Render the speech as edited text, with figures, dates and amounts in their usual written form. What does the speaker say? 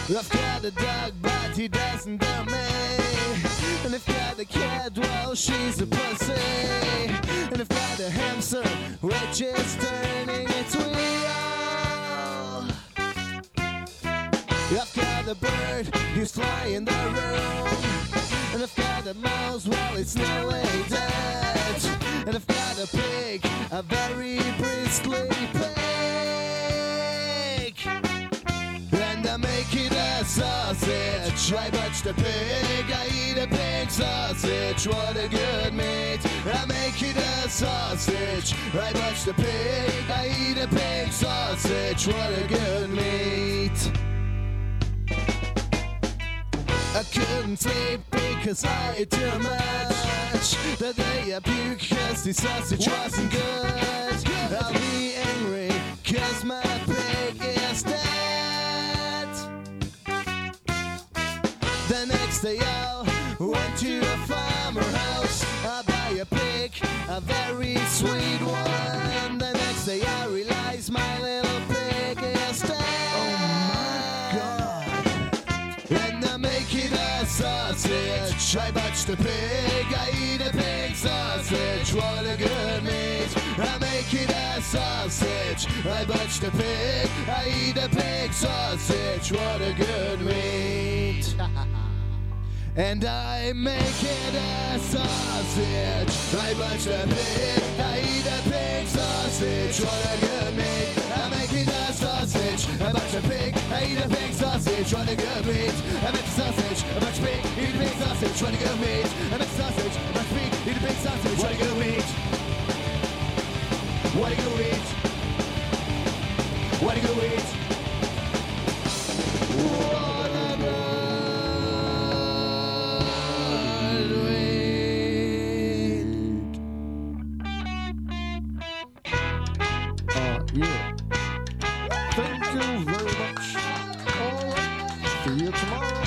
I've got a dog, but he doesn't do me. And I've got a cat, well, she's a pussy. And I've got a hamster, which is turning its wheel. I've got a bird, who's flying the room. And I've got a mouse, well, it's no way dead. And I've got a pig, a very bristly pig. And I make it a sausage. I butch the pig, I eat a pig sausage. What a good meat. I make it a sausage. I butch the pig, I eat a pig sausage. What a good meat. I couldn't sleep because I ate too much. The day I puked cause the sausage wasn't good. I'll be angry cause my pig is dead. The next day I went to a farmhouse. I buy a pig, a very sweet one. The next day I realized my little pig is dead. And I make it a sausage. I butch the pig, I eat a pig sausage. What a good meat. I make it a sausage. I butch the pig, I eat a pig sausage. What a good meat. And I make it a sausage. I butch the pig, I eat a pig sausage. What a good meat. I make it a sausage. I butch a pig, I eat a pig sausage. What a good meat. I make a sausage. I butch pig, eat a pig sausage. What a good meat. I make a sausage. I butch pig, eat a pig sausage. What a good meat. What a good meat. What a good meat. What a good meat. Yeah. Thank you very much. All right. See you tomorrow.